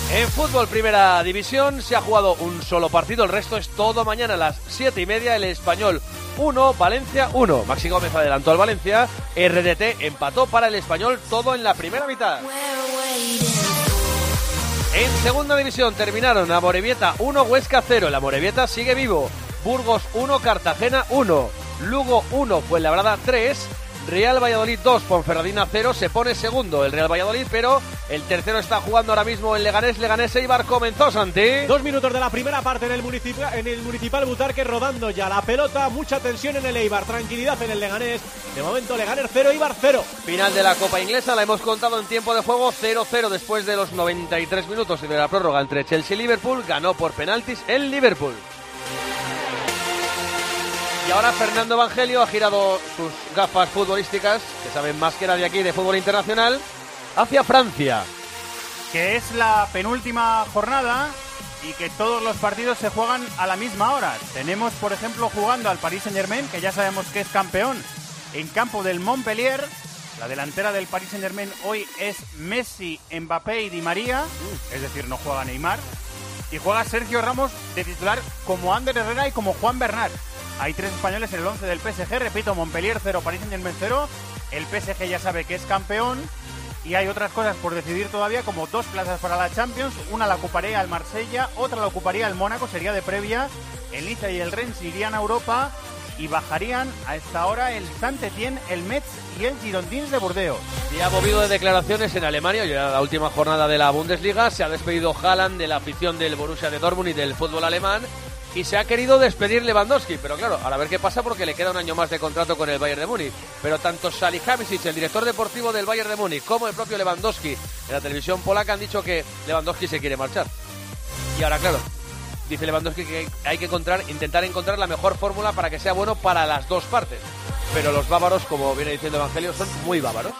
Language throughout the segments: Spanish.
En fútbol primera división se ha jugado un solo partido, el resto es todo mañana a las 7:30. El Español 1, Valencia 1. Maxi Gómez adelantó al Valencia, RDT empató para el Español, todo en la primera mitad. En segunda división terminaron Amorebieta 1, Huesca 0. El Amorebieta sigue vivo. Burgos 1, Cartagena 1. Lugo 1, Fuenlabrada 3. Real Valladolid 2, Ponferradina 0, se pone segundo el Real Valladolid, pero el tercero está jugando ahora mismo en Leganés Eibar. Comenzó, Santi. 2 minutos de la primera parte en el Municipal Butarque, rodando ya la pelota, mucha tensión en el Eibar, tranquilidad en el Leganés. De momento Leganés 0, Eibar 0. Final de la Copa Inglesa, la hemos contado en tiempo de juego, 0-0 después de los 93 minutos y de la prórroga entre Chelsea y Liverpool. Ganó por penaltis el Liverpool. Y ahora Fernando Evangelio ha girado sus gafas futbolísticas, que saben más que nadie aquí de fútbol internacional, hacia Francia. Que es la penúltima jornada y que todos los partidos se juegan a la misma hora. Tenemos, por ejemplo, jugando al Paris Saint-Germain, que ya sabemos que es campeón, en campo del Montpellier. La delantera del Paris Saint-Germain hoy es Messi, Mbappé y Di María, es decir, no juega Neymar. Y juega Sergio Ramos de titular como Ander Herrera y como Juan Bernat. Hay 3 españoles en el 11 del PSG, repito, Montpellier 0, Paris Saint-Germain 0. El PSG ya sabe que es campeón y hay otras cosas por decidir todavía, como 2 plazas para la Champions. Una la ocuparía el Marsella, otra la ocuparía el Mónaco, sería de previa. El Niza y el Rennes irían a Europa y bajarían a esta hora el Saint-Étienne, el Metz y el Girondins de Burdeos. Y ha movido de declaraciones en Alemania, ya la última jornada de la Bundesliga. Se ha despedido Haaland de la afición del Borussia de Dortmund y del fútbol alemán. Y se ha querido despedir Lewandowski, pero claro, ahora a ver qué pasa porque le queda un año más de contrato con el Bayern de Múnich. Pero tanto Salihamidzic, el director deportivo del Bayern de Múnich, como el propio Lewandowski en la televisión polaca han dicho que Lewandowski se quiere marchar. Y ahora, claro, dice Lewandowski que hay que intentar encontrar la mejor fórmula para que sea bueno para las dos partes. Pero los bávaros, como viene diciendo Evangelio, son muy bávaros.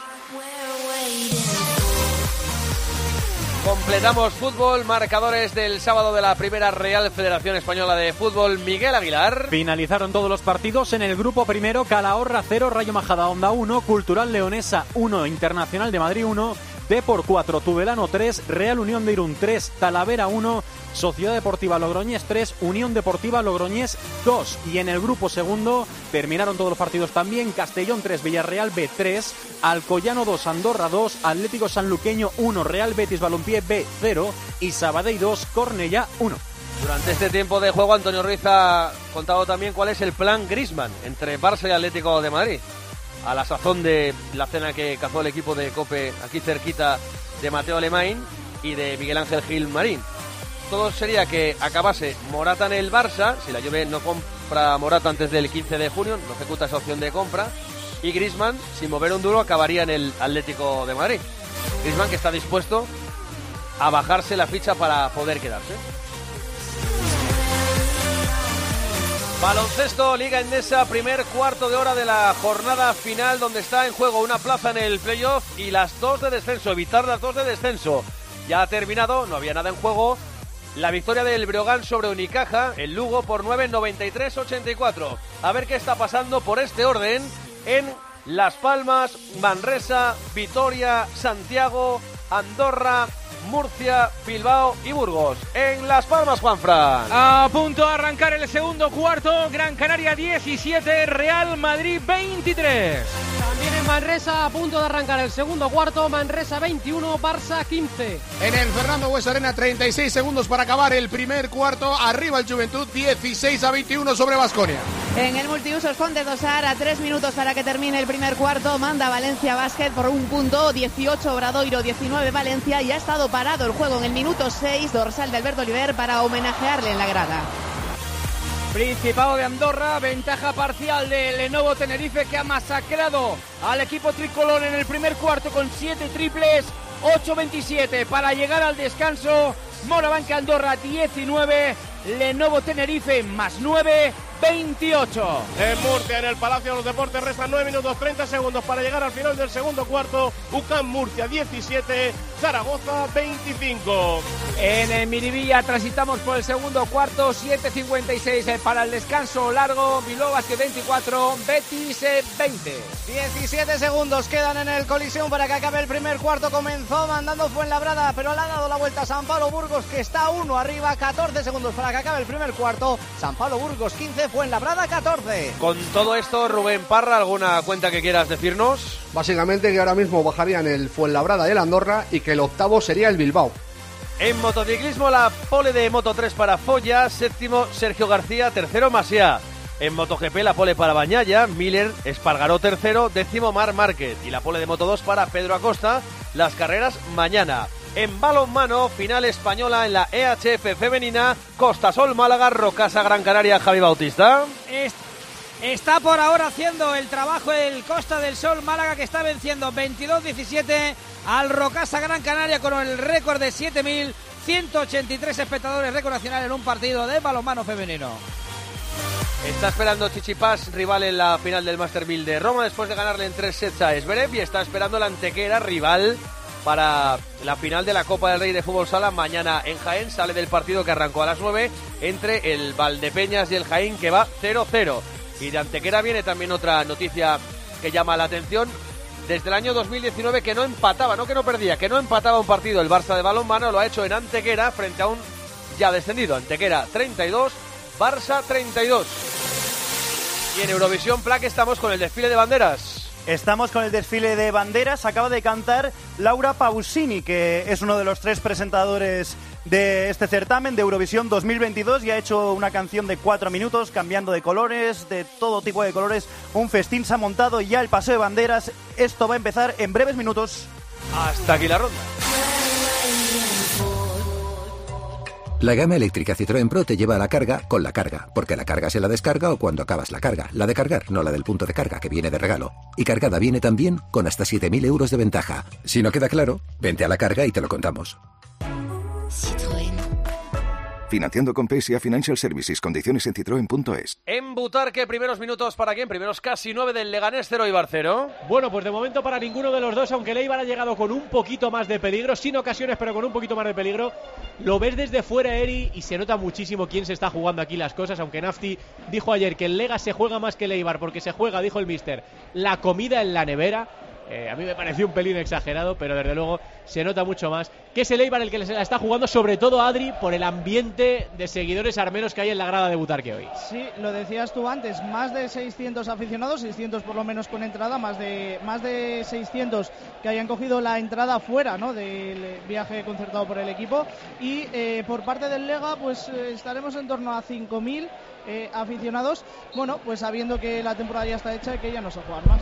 Completamos fútbol, marcadores del sábado de la primera Real Federación Española de Fútbol. Miguel Aguilar. Finalizaron todos los partidos en el grupo primero. Calahorra 0, Rayo Majadahonda 1, Cultural Leonesa 1, Internacional de Madrid 1, Depor 4, Tudelano 3, Real Unión de Irún 3, Talavera 1, Sociedad Deportiva Logroñés 3, Unión Deportiva Logroñés 2. Y en el grupo segundo terminaron todos los partidos también. Castellón 3, Villarreal B 3, Alcoyano 2, Andorra 2, Atlético Sanluqueño 1, Real Betis Balompié B 0 y Sabadell 2, Cornellá 1. Durante este tiempo de juego, Antonio Ruiz ha contado también cuál es el plan Griezmann entre Barça y Atlético de Madrid. A la sazón de la cena que cazó el equipo de COPE aquí cerquita de Mateo Alemán y de Miguel Ángel Gil Marín. Todo sería que acabase Morata en el Barça, si la Juve no compra a Morata antes del 15 de junio, no ejecuta esa opción de compra, y Griezmann, sin mover un duro, acabaría en el Atlético de Madrid. Griezmann que está dispuesto a bajarse la ficha para poder quedarse. Baloncesto, Liga Endesa, primer cuarto de hora de la jornada final, donde está en juego una plaza en el playoff y las 2 de descenso, evitar las 2 de descenso. Ya ha terminado, no había nada en juego. La victoria del Breogán sobre Unicaja, el Lugo, por 9, 93-84. A ver qué está pasando por este orden en Las Palmas, Manresa, Vitoria, Santiago, Andorra, Murcia, Bilbao y Burgos. En Las Palmas, Juanfran. A punto de arrancar el segundo cuarto. Gran Canaria 17, Real Madrid 23. También en Manresa, a punto de arrancar el segundo cuarto. Manresa 21, Barça 15. En el Fernando Buesa Arena, 36 segundos para acabar el primer cuarto. Arriba el Juventud, 16-21 sobre Baskonia. En el multiusos Fonte Dosar, a 3 minutos para que termine el primer cuarto, manda Valencia Basket por un punto, 18 Obradoiro, 19 Valencia, y ha estado parado el juego en el minuto 6, dorsal de Alberto Oliver para homenajearle en la grada. Principado de Andorra, ventaja parcial de Lenovo Tenerife, que ha masacrado al equipo tricolor en el primer cuarto con 7 triples, 8-27 para llegar al descanso. Morabanca Andorra 19, Lenovo Tenerife más 9, 28. En Murcia, en el Palacio de los Deportes, restan 9 minutos 30 segundos para llegar al final del segundo cuarto. UCAM Murcia 17, Zaragoza 25. En el Miribilla transitamos por el segundo cuarto, 7:56 para el descanso largo. Bilbao Basket 24, Betis 20. 17 segundos quedan en el Coliseum para que acabe el primer cuarto. Comenzó mandando Fuenlabrada, pero le ha dado la vuelta a San Pablo Burgos, que está 1 arriba. 14 segundos para que acabe el primer cuarto. San Pablo Burgos 15, Fuenlabrada 14. Con todo esto, Rubén Parra, ¿alguna cuenta que quieras decirnos? Básicamente que ahora mismo bajarían el Fuenlabrada y el Andorra y que el octavo sería el Bilbao. En motociclismo, la pole de Moto3 para Foya, séptimo Sergio García, tercero Masia. En MotoGP, la pole para Bañaya, Miller, Espargaró tercero, décimo Marc Márquez. Y la pole de Moto2 para Pedro Acosta, las carreras mañana. En balonmano, final española en la EHF femenina, Costasol Málaga, Rocasa Gran Canaria, Javi Bautista. Está por ahora haciendo el trabajo el Costa del Sol Málaga, que está venciendo 22-17 al Rocasa Gran Canaria con el récord de 7.183 espectadores, récord nacional en un partido de balonmano femenino. Está esperando Chichipas, rival en la final del Master 1000 de Roma, después de ganarle en 3 sets a Zverev, y está esperando la Antequera, rival para la final de la Copa del Rey de Fútbol Sala mañana en Jaén. Sale del partido que arrancó a las 9 entre el Valdepeñas y el Jaén, que va 0-0. Y de Antequera viene también otra noticia que llama la atención. Desde el año 2019 que no empataba, no que no perdía, que no empataba un partido el Barça de balonmano, lo ha hecho en Antequera frente a un ya descendido. Antequera 32, Barça 32. Y en Eurovisión Plaque estamos con el desfile de banderas. Estamos con el desfile de banderas. Acaba de cantar Laura Pausini, que es uno de los 3 presentadores de este certamen de Eurovisión 2022, y ha hecho una canción de 4 minutos, cambiando de colores, de todo tipo de colores. Un festín se ha montado ya el paseo de banderas. Esto va a empezar en breves minutos. Hasta aquí la ronda. La gama eléctrica Citroën Pro te lleva a la carga con la carga, porque la carga se la descarga o cuando acabas la carga. La de cargar, no la del punto de carga, que viene de regalo. Y cargada viene también con hasta 7.000 euros de ventaja. Si no queda claro, vente a la carga y te lo contamos. Citroën. Financiando con PSA Financial Services. Condiciones en citroen.es. En Butarque, primeros minutos para quién, primeros casi 9 del Leganés 0 Eibar 0. Bueno, pues de momento para ninguno de los dos, aunque el Eibar ha llegado con un poquito más de peligro, sin ocasiones, pero con un poquito más de peligro. Lo ves desde fuera, Eri, y se nota muchísimo quién se está jugando aquí las cosas, aunque Nafti dijo ayer que el Lega se juega más que el Eibar, porque se juega, dijo el míster, la comida en la nevera. A mí me pareció un pelín exagerado, pero desde luego se nota mucho más que es el Eibar el que se la está jugando, sobre todo Adri, por el ambiente de seguidores armenos que hay en la grada de Butarque hoy. Sí, lo decías tú antes, más de 600 aficionados, 600 por lo menos con entrada, más de 600 que hayan cogido la entrada fuera, ¿no?, del viaje concertado por el equipo, y por parte del Lega pues estaremos en torno a 5.000 aficionados, bueno, pues sabiendo que la temporada ya está hecha y que ya no se juegan más.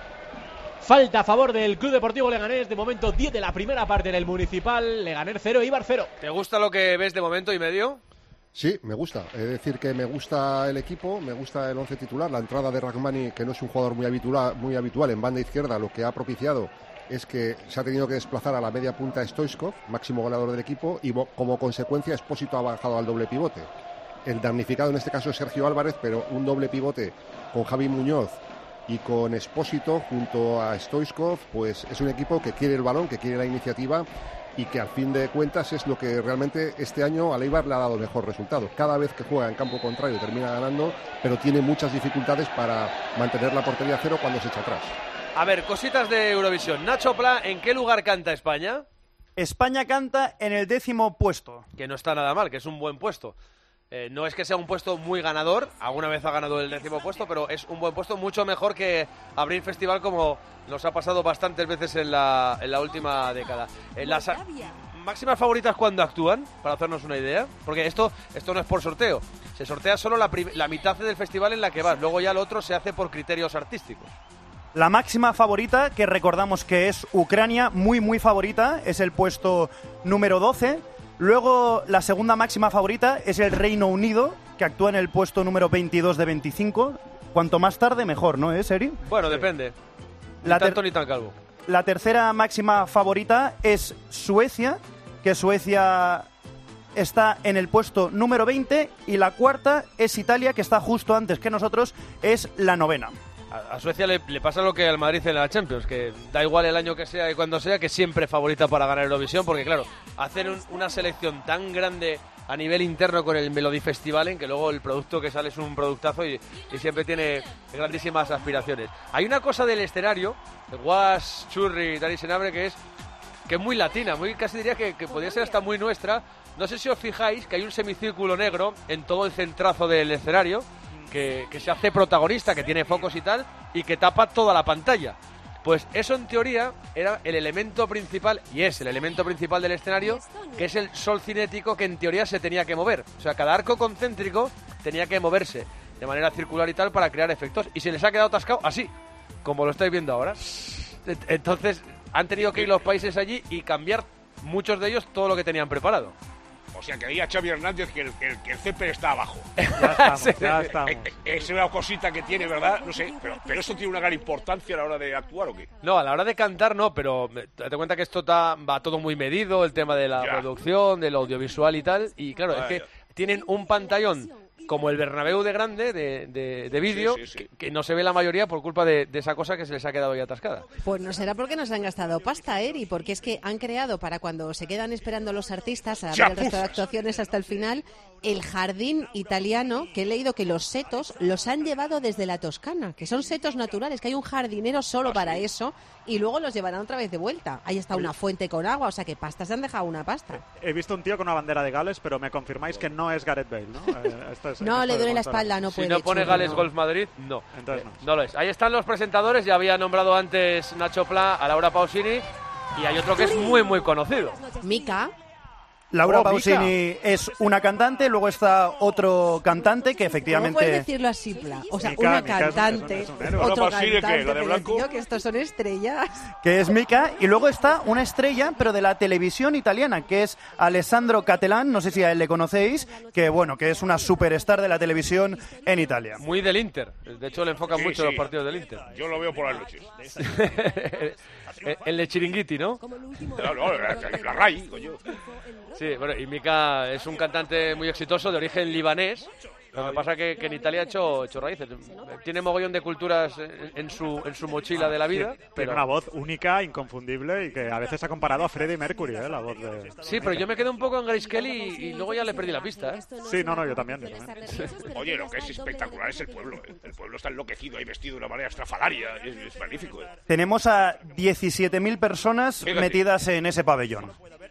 Falta a favor del Club Deportivo Leganés, de momento 10 de la primera parte en el Municipal, Leganés 0, Eibar 0. ¿Te gusta lo que ves de momento y medio? Sí, me gusta. Es decir, que me gusta el equipo, me gusta el 11 titular, la entrada de Rahmani, que no es un jugador muy habitual en banda izquierda, lo que ha propiciado es que se ha tenido que desplazar a la media punta Stoichkov, máximo goleador del equipo, y como consecuencia Expósito ha bajado al doble pivote. El damnificado en este caso es Sergio Álvarez, pero un doble pivote con Javi Muñoz y con Expósito junto a Stoichkov, pues es un equipo que quiere el balón, que quiere la iniciativa y que al fin de cuentas es lo que realmente este año a Eibar le ha dado mejor resultado. Cada vez que juega en campo contrario termina ganando, pero tiene muchas dificultades para mantener la portería a cero cuando se echa atrás. A ver, cositas de Eurovisión. Nacho Pla, ¿en qué lugar canta España? España canta en el 10º puesto. Que no está nada mal, que es un buen puesto. No es que sea un puesto muy ganador, alguna vez ha ganado el 10º puesto, pero es un buen puesto, mucho mejor que abrir festival como nos ha pasado bastantes veces en la última década. Las máximas favoritas cuando actúan, para hacernos una idea, porque esto no es por sorteo, se sortea solo la mitad del festival en la que vas, luego ya lo otro se hace por criterios artísticos. La máxima favorita, que recordamos que es Ucrania, muy muy favorita, es el puesto número 12. Luego, la segunda máxima favorita es el Reino Unido, que actúa en el puesto número 22 de 25. Cuanto más tarde, mejor, ¿no, Seri? Bueno, depende. Ni tanto ni tan calvo. La tercera máxima favorita es Suecia, que Suecia está en el puesto número 20. Y la cuarta es Italia, que está justo antes que nosotros, es la 9ª. A Suecia le pasa lo que al Madrid en la Champions, que da igual el año que sea y cuando sea, que siempre favorita para ganar Eurovisión, porque claro, hacer una selección tan grande a nivel interno con el Melodifestivalen, que luego el producto que sale es un productazo y siempre tiene grandísimas aspiraciones. Hay una cosa del escenario, el Was, Churri, Dani Senabre, que es muy latina, muy casi diría que podría ser hasta muy nuestra. No sé si os fijáis que hay un semicírculo negro en todo el centrazo del escenario, que se hace protagonista, que tiene focos y tal, y que tapa toda la pantalla. Pues eso en teoría era el elemento principal, y es el elemento principal del escenario, que es el sol cinético que en teoría se tenía que mover. O sea, cada arco concéntrico tenía que moverse de manera circular y tal para crear efectos. Y se les ha quedado atascado así, como lo estáis viendo ahora. Entonces han tenido que ir los países allí y cambiar muchos de ellos todo lo que tenían preparado. O sea, que diga Xavi Hernández que el césped está abajo. Ya estamos. Es una cosita que tiene, ¿verdad? No sé, pero ¿eso tiene una gran importancia a la hora de actuar o qué? No, a la hora de cantar no, pero date cuenta que esto va todo muy medido, el tema de la producción, del audiovisual y tal. Y claro, es que tienen un pantallón como el Bernabéu de grande, de vídeo, que no se ve la mayoría por culpa de esa cosa que se les ha quedado ya atascada. Pues no será porque nos han gastado pasta, Eri, porque es que han creado, para cuando se quedan esperando los artistas a ver el resto de actuaciones hasta el final, el jardín italiano, que he leído que los setos los han llevado desde la Toscana, que son setos naturales, que hay un jardinero solo para eso, y luego los llevarán otra vez de vuelta. Ahí está una fuente con agua, o sea que pasta se han dejado una pasta. He visto un tío con una bandera de Gales, pero me confirmáis que no es Gareth Bale, ¿no? No, le duele la espalda, no puede. Si no pone Gales Golf Madrid, no. Entonces no lo es. Ahí están los presentadores, ya había nombrado antes Nacho Pla a Laura Pausini, y hay otro que es muy, muy conocido. Mika. Laura Pausini es una cantante, luego está otro cantante que efectivamente... ¿Cómo puedes decirlo así, Pla? O sea, Mika, una cantante, otro cantante, ¿qué? ¿La de blanco? tío, que estos son estrellas. Que es Mika, y luego está una estrella, pero de la televisión italiana, que es Alessandro Catelán, no sé si a él le conocéis, que bueno, que es una superstar de la televisión en Italia. Muy del Inter, de hecho le enfocan mucho los partidos del Inter. Yo lo veo por las noches. El de Chiringuiti, ¿no? No, la RAI, coño. Sí, bueno, y Mika es un cantante muy exitoso de origen libanés. Lo que pasa que en Italia ha hecho raíces. Tiene mogollón de culturas en su mochila de la vida. Sí, pero tiene una voz única, inconfundible, y que a veces ha comparado a Freddie Mercury, la voz de... Sí, pero yo me quedé un poco en Grace Kelly y luego ya le perdí la pista, ¿eh? Sí, no, yo también. Oye, lo que es espectacular es el pueblo. El pueblo está enloquecido ahí, vestido de una manera estrafalaria. Es magnífico. Tenemos a 17.000 personas metidas en ese pabellón.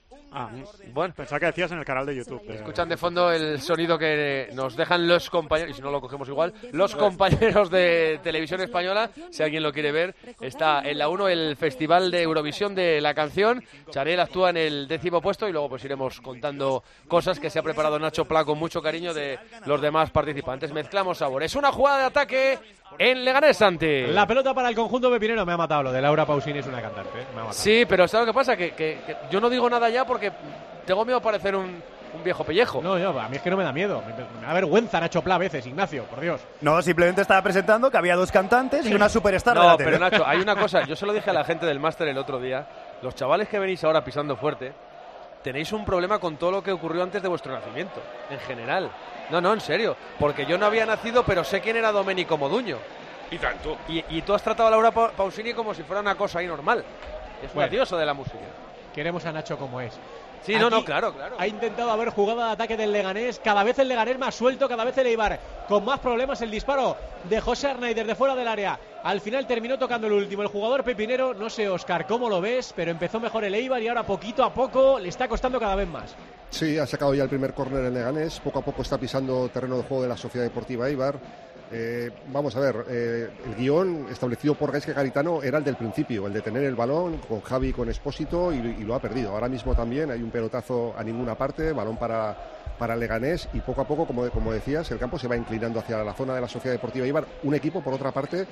Bueno, pensaba que decías en el canal de YouTube. Escuchan de fondo el sonido que nos dejan los compañeros, y si no lo cogemos igual, los compañeros de Televisión Española, si alguien lo quiere ver. Está en la 1 el Festival de Eurovisión de la canción. Chanel actúa en el 10º puesto y luego pues iremos contando cosas que se ha preparado Nacho Pla con mucho cariño de los demás participantes. Mezclamos sabor. Es una jugada de ataque en Leganés, Santi. La pelota para el conjunto pepinero. Me ha matado lo de Laura Pausini, es una cantante, ¿eh? Me ha matado. Sí, pero ¿sabes lo que pasa? Que yo no digo nada ya porque tengo miedo a parecer un viejo pellejo. No, a mí es que no me da miedo. Me da vergüenza Nacho Pla a veces, Ignacio, por Dios. No, simplemente estaba presentando que había dos cantantes y una superstar de la tele. Pero Nacho, hay una cosa. Yo se lo dije a la gente del máster el otro día. Los chavales que venís ahora pisando fuerte, tenéis un problema con todo lo que ocurrió antes de vuestro nacimiento, en general. No, en serio. Porque yo no había nacido, pero sé quién era Domenico Moduño. Y tanto. Y tú has tratado a Laura Pausini como si fuera una cosa ahí normal. Es un dioso de la música. Queremos a Nacho como es. Sí, no, claro. Ha intentado haber jugada de ataque del Leganés, cada vez el Leganés más suelto, cada vez el Eibar con más problemas. El disparo de José Arnaiz desde fuera del área, al final terminó tocando el último, el jugador pepinero. No sé, Óscar, cómo lo ves, pero empezó mejor el Eibar y ahora poquito a poco le está costando cada vez más. Sí, ha sacado ya el primer córner el Leganés, poco a poco está pisando terreno de juego de la Sociedad Deportiva Eibar. Vamos a ver, el guión establecido por Gaizka Garitano era el del principio, el de tener el balón con Javi y con Expósito, y lo ha perdido. Ahora mismo también hay un pelotazo a ninguna parte, balón para Leganés, y poco a poco, como decías, el campo se va inclinando hacia la zona de la Sociedad Deportiva Eibar. Un equipo, por otra parte,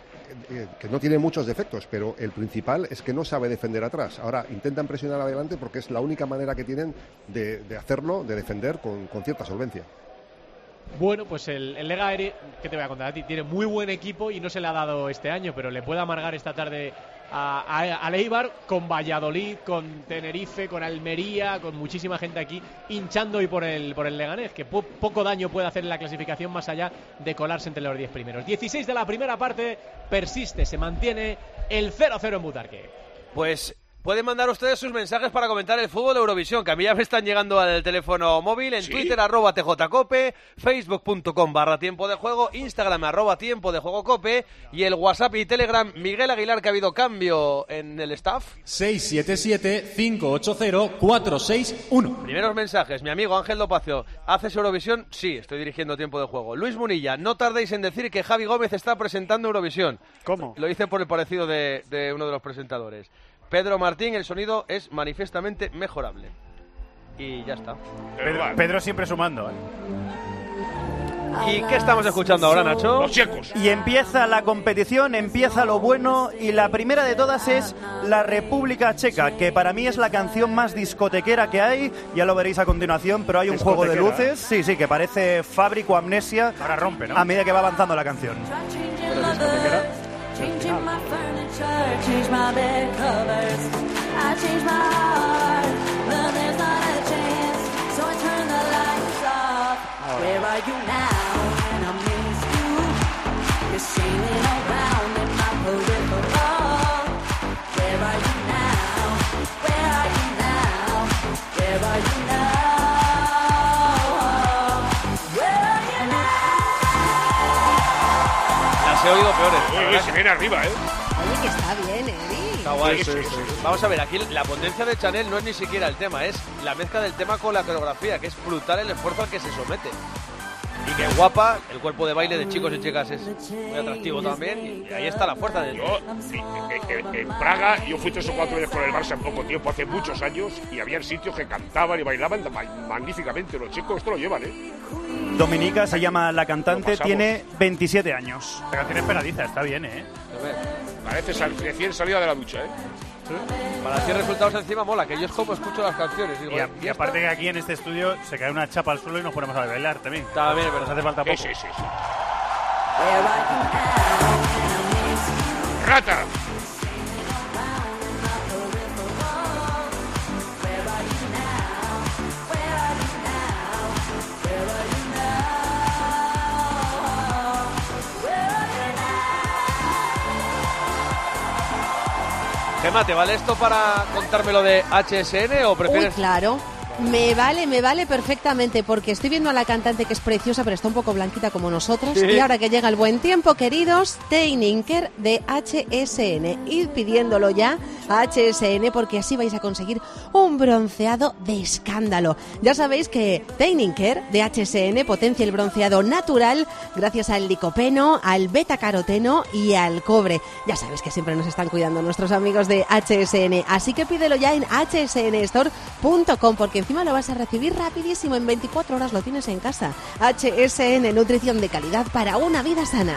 que no tiene muchos defectos, pero el principal es que no sabe defender atrás. Ahora intentan presionar adelante porque es la única manera que tienen de hacerlo, de defender con cierta solvencia. Bueno, pues el Lega, ¿qué te voy a contar a ti? Tiene muy buen equipo y no se le ha dado este año, pero le puede amargar esta tarde al Eibar, con Valladolid, con Tenerife, con Almería, con muchísima gente aquí hinchando hoy por el Leganés, que poco daño puede hacer en la clasificación más allá de colarse entre los 10 primeros. 16 de la primera parte, persiste, se mantiene el 0-0 en Butarque. Pues pueden mandar ustedes sus mensajes para comentar el fútbol de Eurovisión, que a mí ya me están llegando al teléfono móvil, en Twitter @tjcope, facebook.com/tiempo de juego, Instagram @tiempo de juego cope, y el WhatsApp y Telegram. Miguel Aguilar, que ha habido cambio en el staff. 677-580-461. Primeros mensajes. Mi amigo Ángel Dopacio, ¿haces Eurovisión? Sí, estoy dirigiendo Tiempo de Juego. Luis Munilla, no tardéis en decir que Javi Gómez está presentando Eurovisión. ¿Cómo? Lo hice por el parecido de uno de los presentadores. Pedro Martín, el sonido es manifiestamente mejorable. Y ya está. Pedro siempre sumando, ¿eh? ¿Y qué estamos escuchando ahora, Nacho? Los checos. Y empieza la competición, empieza lo bueno, y la primera de todas es la República Checa, que para mí es la canción más discotequera que hay, ya lo veréis a continuación, pero hay un juego de luces, sí, que parece Fábrico Amnesia. Ahora rompe, ¿no? A medida que va avanzando la canción. Changing my furniture, change my bed covers. I change my heart, but there's not a chance. So I turn the lights off. Where are you now when I miss you? You're sailing around in my peripheral. Where are you now? Where are you now? Where are you now? Where are you now? Las he oído peores. Uy, se viene arriba, ¿eh? Oye, que está bien, Eri. Está guay. Sí. Vamos a ver, aquí la potencia de Chanel no es ni siquiera el tema, es la mezcla del tema con la coreografía, que es brutal el esfuerzo al que se somete. Y que guapa, el cuerpo de baile de chicos y chicas es muy atractivo también, y ahí está la fuerza del... En Praga yo fui 3 o 4 veces con el Barça en poco tiempo, hace muchos años, y había sitios que cantaban y bailaban magníficamente. Los chicos esto lo llevan, ¿eh? Dominica se llama la cantante, tiene 27 años. La canción es pegadiza, está bien, ¿eh? Parece recién salida de la ducha, ¿eh? Para decir resultados encima mola, que yo es como escucho las canciones. Digo, Y aparte que aquí en este estudio se cae una chapa al suelo y nos ponemos a bailar también. Está bien, pero nos hace falta poco. Sí. ¡Rata! Gemma, ¿te vale esto para contármelo de HSN o prefieres...? Uy, claro. Me vale perfectamente, porque estoy viendo a la cantante, que es preciosa, pero está un poco blanquita como nosotros. Sí. Y ahora que llega el buen tiempo, queridos, Teininker de HSN. Id pidiéndolo ya a HSN, porque así vais a conseguir un bronceado de escándalo. Ya sabéis que Teininker de HSN potencia el bronceado natural gracias al licopeno, al betacaroteno y al cobre. Ya sabéis que siempre nos están cuidando nuestros amigos de HSN. Así que pídelo ya en hsnstore.com, porque encima lo vas a recibir rapidísimo, en 24 horas lo tienes en casa. HSN, nutrición de calidad para una vida sana.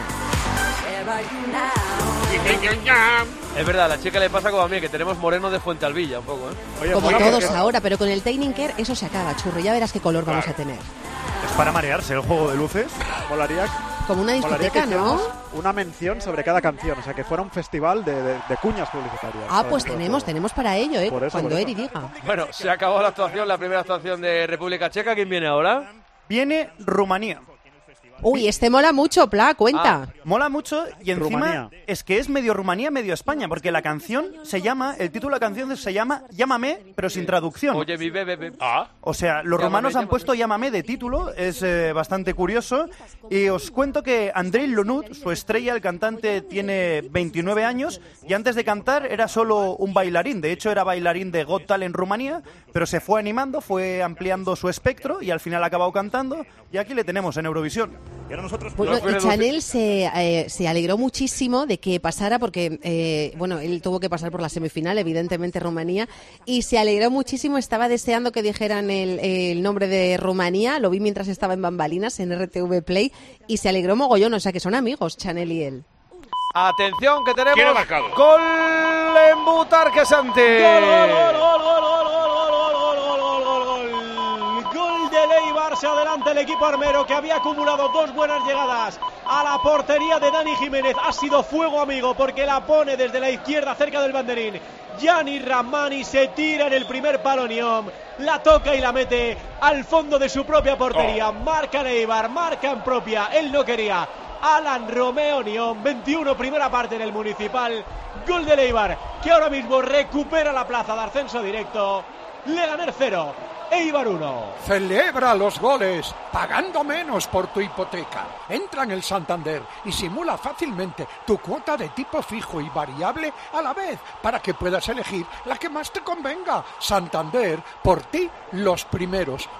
Es verdad, a la chica le pasa como a mí, que tenemos moreno de Fuentealbilla un poco, ¿eh? Oye, como todos ahora, pero con el Teininker eso se acaba, churro. Ya verás qué color vamos a tener. Es para marearse el juego de luces. Molaría, como una discoteca, ¿no? Una mención sobre cada canción, o sea, que fuera un festival de cuñas publicitarias. Ah, pues tenemos para ello, ¿eh? Cuando Eri diga. Bueno, se acabó la actuación, la primera actuación de República Checa. ¿Quién viene ahora? Viene Rumanía. Uy, este mola mucho, Pla, cuenta. Mola mucho y encima Rumanía. Es que es medio Rumanía, medio España, porque la canción se llama, el título de la canción se llama Llámame, pero sin traducción. Oye, mi bebé. O sea, los romanos han puesto Llámame de título, es bastante curioso. Y os cuento que Andrei Lonut, su estrella, el cantante, tiene 29 años y antes de cantar era solo un bailarín. De hecho, era bailarín de Got Talent en Rumanía, pero se fue animando, fue ampliando su espectro y al final ha acabado cantando. Y aquí le tenemos en Eurovisión. Y ahora nosotros... Bueno, y Chanel se alegró muchísimo de que pasara, porque él tuvo que pasar por la semifinal, evidentemente Rumanía, y se alegró muchísimo, estaba deseando que dijeran el nombre de Rumanía, lo vi mientras estaba en bambalinas en RTV Play, y se alegró mogollón, o sea que son amigos Chanel y él. Atención, que tenemos ¿Quién ha marcado? gol en Butarque, Santi. Gol del Eibar, se adelanta ante el equipo armero, que había acumulado 2 buenas llegadas a la portería de Dani Jiménez. Ha sido fuego amigo porque la pone desde la izquierda cerca del banderín. Gianni Rahmani se tira en el primer palo Niom, la toca y la mete al fondo de su propia portería. Marca Eibar, marca en propia, él no quería. Alan Romeo Niom, 21, primera parte en el Municipal. Gol del Eibar, que ahora mismo recupera la plaza de ascenso directo. Leganés 0, Eibar 1. Celebra los goles, pagando menos por tu hipoteca. Entra en el Santander y simula fácilmente tu cuota de tipo fijo y variable a la vez, para que puedas elegir la que más te convenga. Santander, por ti, los primeros.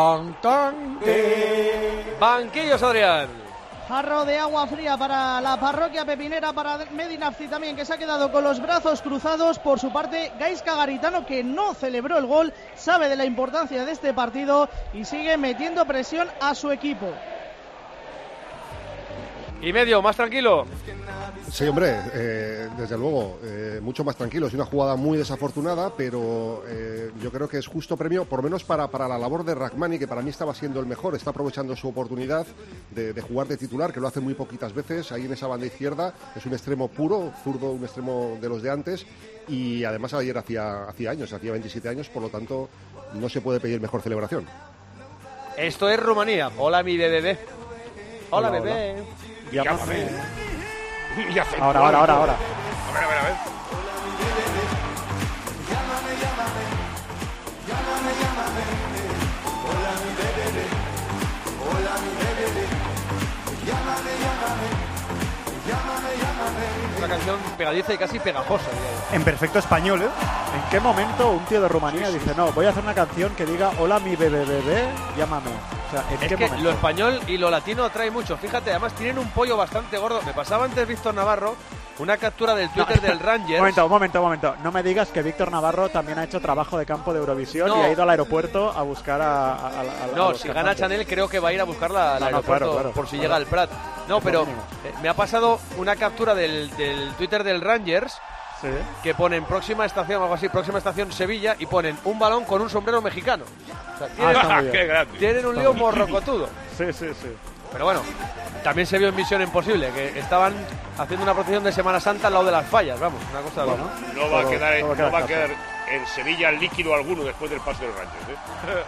Santander. Banquillos, Adrián. Jarro de agua fría para la parroquia pepinera, para Medinafti también, que se ha quedado con los brazos cruzados. Por su parte, Gaizka Garitano, que no celebró el gol, sabe de la importancia de este partido y sigue metiendo presión a su equipo. Y medio, más tranquilo. Sí, hombre, desde luego, mucho más tranquilo. Es una jugada muy desafortunada, pero yo creo que es justo premio, por lo menos para la labor de Rahmani, que para mí estaba siendo el mejor. Está aprovechando su oportunidad de jugar de titular, que lo hace muy poquitas veces, ahí en esa banda izquierda. Es un extremo puro, zurdo, un extremo de los de antes. Y además ayer hacía 27 años, por lo tanto no se puede pedir mejor celebración. Esto es Rumanía. Hola, mi bebé. Hola, bebé. Llámame. Ahora. A ver. Una canción pegadiza y casi pegajosa, diría yo. En perfecto español, ¿eh? ¿En qué momento un tío de Rumanía dice, no, voy a hacer una canción que diga, hola mi bebé, llámame? O sea, ¿en Es qué que momento? lo español y lo latino atrae mucho. Fíjate, además tienen un pollo bastante gordo. Me pasaba antes Víctor Navarro una captura del Twitter del Rangers. Un momento. No me digas que Víctor Navarro también ha hecho trabajo de campo de Eurovisión No. y ha ido al aeropuerto a buscar a No, los si cantantes. gana Chanel creo que va a ir a buscarla al aeropuerto claro, por si llega al Prat. No, pero me ha pasado una captura del Twitter del Rangers. Sí. Que ponen próxima estación o algo así, próxima estación Sevilla, y ponen un balón con un sombrero mexicano. O sea, tienen un lío morrocotudo. Sí. Pero bueno, también se vio en Misión Imposible, que estaban haciendo una procesión de Semana Santa al lado de las fallas, vamos, una cosa de loco. No va a quedar en Sevilla líquido alguno después del paso del Rangers, ¿eh?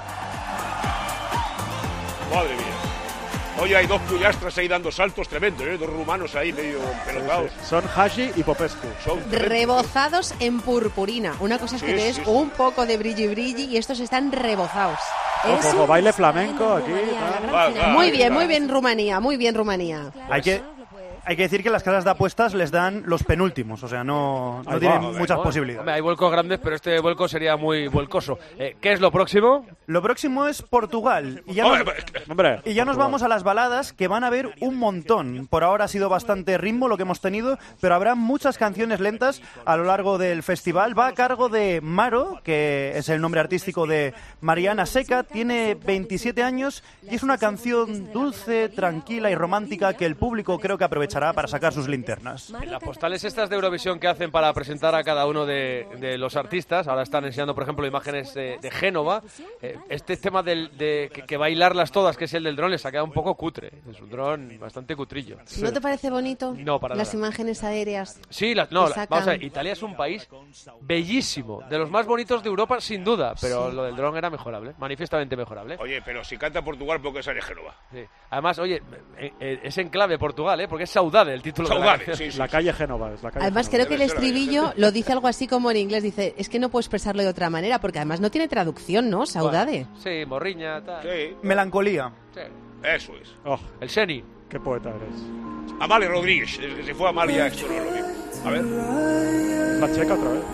Madre mía. Oye, hay dos cuyastras ahí dando saltos tremendos, ¿eh? Dos rumanos ahí medio pelotados. Sí. Son Hashi y Popescu. Rebozados en purpurina. Una cosa es que te des un poco de brilli y estos están rebozados. Ojo, baile flamenco aquí. Muy bien, Rumanía, muy bien, Rumanía. Hay que decir que las casas de apuestas les dan los penúltimos, o sea, no tienen muchas posibilidades. Hombre, hay vuelcos grandes, pero este vuelco sería muy vuelcoso. ¿Qué es lo próximo? Lo próximo es Portugal. Y ya nos vamos a las baladas, que van a haber un montón. Por ahora ha sido bastante ritmo lo que hemos tenido, pero habrá muchas canciones lentas a lo largo del festival. Va a cargo de Maro, que es el nombre artístico de Mariana Seca. Tiene 27 años y es una canción dulce, tranquila y romántica que el público creo que aprovechará para sacar sus linternas. En las postales estas de Eurovisión que hacen para presentar a cada uno de los artistas, ahora están enseñando, por ejemplo, imágenes de Génova. Este tema que bailarlas todas, que es el del dron, les ha quedado un poco cutre. Es un dron bastante cutrillo. ¿No te parece bonito? No, para las nada. imágenes aéreas. Sí, vamos a ver, Italia es un país bellísimo, de los más bonitos de Europa, sin duda, pero lo del dron era mejorable, manifiestamente mejorable. Oye, pero si canta Portugal, ¿por qué sale Génova? Sí. Además, oye, es en clave Portugal, porque es Saudade el título de la canción. Sí. La calle Génova es la calle. Además, Génova. creo que el estribillo lo dice algo así como en inglés. Dice, es que no puedo expresarlo de otra manera, porque además no tiene traducción, ¿no? Saudade. Bueno, sí, morriña, tal. Sí. Melancolía. Sí. Eso es. Oh, el Seni. Qué poeta eres. Amalia Rodríguez. Desde que se fue Amalia, esto no es lo mismo. A ver. La checa otra vez.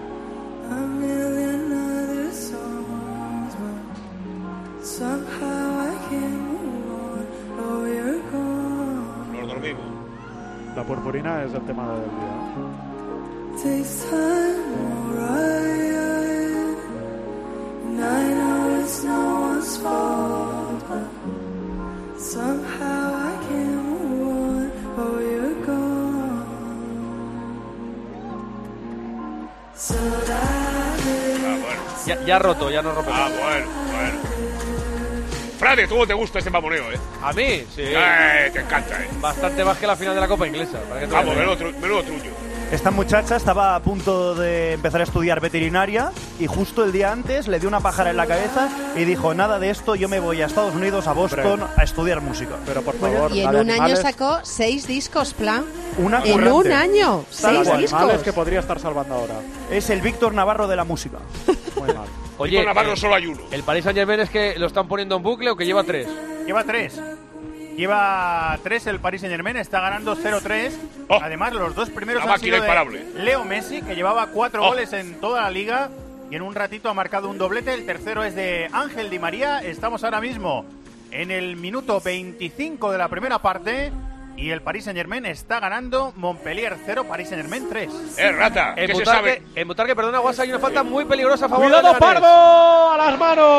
Nos dormimos. La purpurina es el tema del día. Ya roto, ya no rompe. Bueno. Frade, ¿cómo te gusta este mamoneo, A mí, sí. Te encanta, Bastante más que la final de la Copa Inglesa. Vamos, menudo trullo. Esta muchacha estaba a punto de empezar a estudiar veterinaria y justo el día antes le dio una pájara en la cabeza y dijo, nada de esto, yo me voy a Estados Unidos, a Boston, a estudiar música. Pero por favor, y en un año sacó 6 discos, Plan. Una en currante. un año, 6 discos. Que podría estar salvando ahora. Es el Víctor Navarro de la música. Muy mal. Oye, Víctor Navarro solo hay uno. ¿El Paris Saint-Germain es que lo están poniendo en bucle o que lleva 3? Lleva 3. Lleva 3 el Paris Saint-Germain, está ganando 0-3. Además, los dos primeros han sido de Leo Messi, que llevaba 4 goles en toda la liga y en un ratito ha marcado un doblete. El tercero es de Ángel Di María. Estamos ahora mismo en el minuto 25 de la primera parte y el Paris Saint-Germain está ganando. Montpellier 0, Paris Saint-Germain 3. Rata, ¿qué se sabe? En Butarque, perdona, Guasa, hay una falta muy peligrosa a favor de ¡Cuidado, Leganés! Pardo! ¡A las